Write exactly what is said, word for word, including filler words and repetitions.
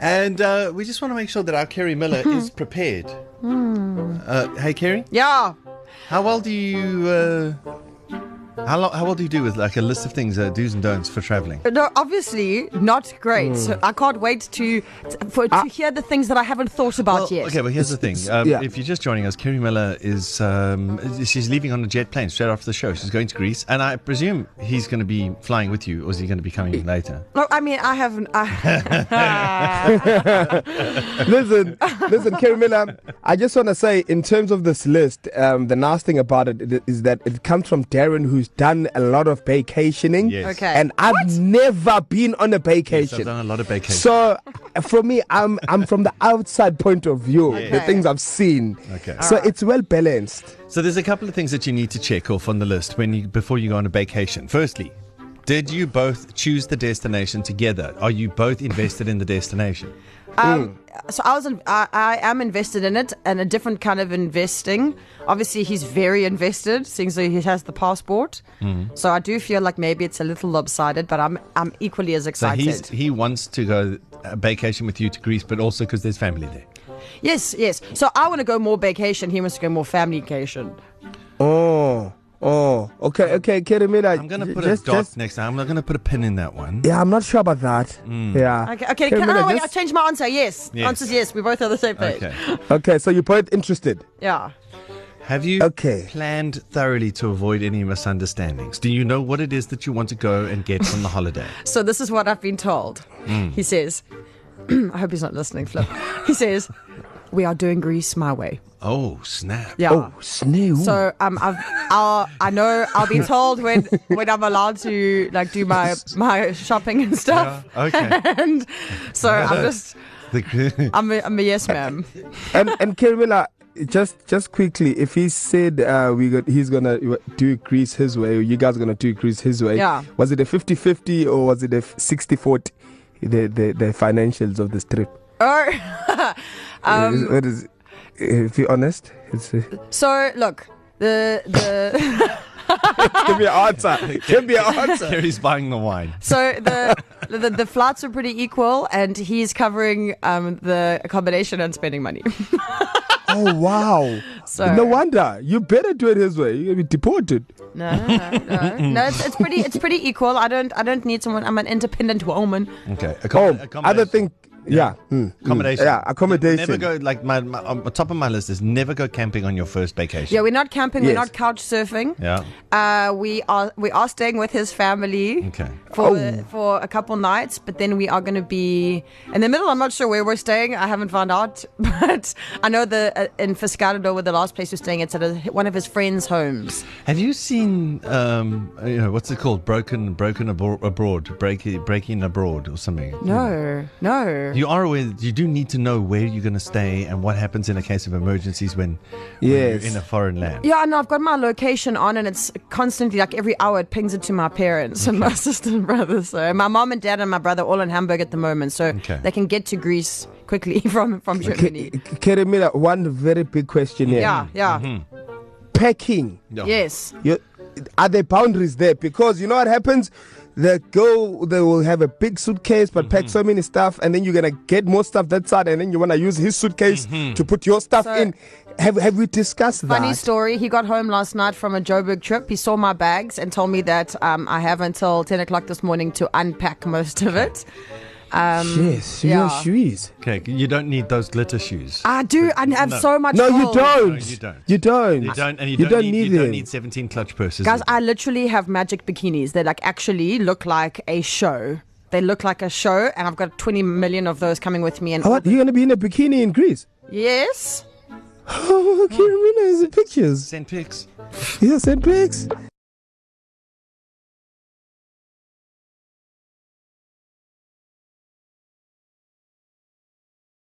And uh, we just want to make sure that our Kerry Miller is prepared. Uh, hey, Kerry? Yeah. How well do you... Uh, how, lo- how well do you do with like a list of things, uh, do's and don'ts for travelling? No, obviously not great. So I can't wait to for to Ah. hear the things that I haven't thought about Well, yet. okay, well, here's the thing. Um, yeah. If you're just joining us, Kerry Miller is um, she's leaving on a jet plane straight after the show. She's going to Greece, and I presume he's going to be flying with you, or is he going to be coming later? No, I mean I haven't. I, listen, listen, Kerry Miller, I just want to say, in terms of this list, um, the nice thing about it is that it comes from Darren, who's done a lot of vacationing. Yes. Okay. And I've What? never been on a Yes, vacation. I've done a lot of vacations. So, for me, I'm I'm from the outside point of view, Okay. the things I've seen. Okay. So it's well balanced. So there's a couple of things that you need to check off on the list when you before you go on a vacation. Firstly, did you both choose the destination together? Are you both invested in the destination? um, so I was. In, I, I am invested in it, and a different kind of investing. Obviously, he's very invested, seeing as he has the passport. Mm-hmm. So I do feel like maybe it's a little lopsided, but I'm I'm equally as So excited. he's, he wants to go a vacation with you to Greece, but also because there's family there. Yes, yes. So I want to go more vacation. He wants to go more family vacation. Oh, oh, okay, okay, Kerry Miller. I'm going to j- put just, a dot just, next time. I'm not going to put a pin in that one. Yeah, I'm not sure about that. Yeah. Okay, okay. Kerry Can, Miller, oh, wait, I just- changed my answer. Yes. Yes. Answer's yes. We both are the same page. Okay. Okay, so you're both interested. Yeah. Have you Okay. planned thoroughly to avoid any misunderstandings? Do you know what it is that you want to go and get from the holiday? So this is what I've been told. He says, I hope he's not listening, Flip. He says, we are doing Greece my way. Oh, snap. Yeah. Oh, snail. So um, I've, I'll, I know I'll be told when, when I'm allowed to like do my my shopping and stuff. Yeah, okay. And so I'm just The- I'm a, I'm a yes ma'am. and and Kerry Miller, just just quickly, if he said uh, we got, he's gonna do Greece his way, or you guys are gonna do Greece his way, Yeah. was it a fifty-fifty or was it a sixty forty? The, the the financials of this trip. Oh, Is- what is, if you're honest, it's, uh, so look, the the give me an answer. Give me an answer. Kerry's buying the wine. so the, the the flights are pretty equal, and he's covering um the accommodation and spending money. Oh wow! So No wonder you better do it his way. You're gonna be deported. No, no, no, no. It's, it's pretty. It's pretty equal. I don't. I don't need someone. I'm an independent woman. Okay. Oh, Accom- accommodation. other thing. Yeah. mm, mm. Accommodation. Yeah, accommodation. Never go, like, my, my, on the top of my list is never go camping on your first vacation. Yeah, we're not camping. We're Yes. not couch surfing. Yeah. Uh, we are. We are staying with his family. Okay. For Oh. for a couple nights, but then we are going to be in the middle. I'm not sure where we're staying. I haven't found out, but I know the uh, in Fiscardo, where the last place we're staying, it's at a, one of his friends' homes. Have you seen, um, you know, what's it called? Broken, broken abro- abroad, breaking, breaking abroad, or something. No, no. You are aware. You do need to know where you're going to stay and what happens in a case of emergencies when, when Yes. you're in a foreign land. Yeah, no, I've got my location on, and it's constantly, like every hour, it pings it to my parents and my sister and brother. So my mom and dad and my brother all in Hamburg at the moment, so Okay. they can get to Greece quickly from from Germany. K- Kerry Miller, one very big question here. Yeah, yeah, Mm-hmm. Packing. No. yes. You, are there boundaries there? Because you know what happens? The girl, they will have a big suitcase but Mm-hmm. pack so many stuff, and then you're gonna get more stuff that side, and then you wanna use his suitcase Mm-hmm. to put your stuff So- in. Have Have we discussed Funny that? story. He got home last night from a Joburg trip. He saw my bags and told me that um, I have until ten o'clock this morning to unpack most of it. Um, Yes, yeah. your shoes. Okay, you don't need those glitter shoes. I do. I have No. so much. No, you gold. don't. No, you don't. You don't. You don't, and you, You don't, don't need, need you don't them. need seventeen clutch purses. Guys, I literally have magic bikinis. They like actually look like a show. They look like a show, and I've got twenty million of those coming with me. And Oh, what? You're gonna be in a bikini in Greece? yes. Oh, Kerry Miller is in pictures. Send pics. Yeah, send pics.